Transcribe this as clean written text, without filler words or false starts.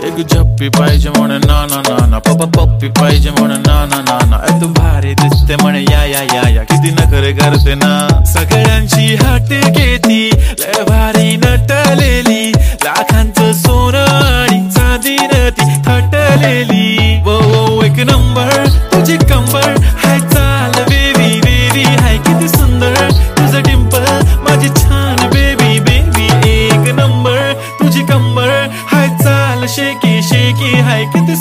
एक झप्पी पाहिजे म्हणे ना ना ना ना, पप्पा पप्पी पाहिजे म्हणे ना ना ना ना, तू भारी दिसते म्हणे या या या या, किती नखरे करते ना, सगळ्यांची हाट घेती, लय भारी नटलेली, लाखांचं सोनं आणि चांदीनं ती थटलेली, वो वो एक नंबर तुझी कंबर, हाय चाल बेबी बेबी, हाय किती सुंदर तुझं डिंपल, माझी छान बेबी बेबी, एक नंबर तुझी कंबर, हाय चाल शेकी शेकी, हाय किती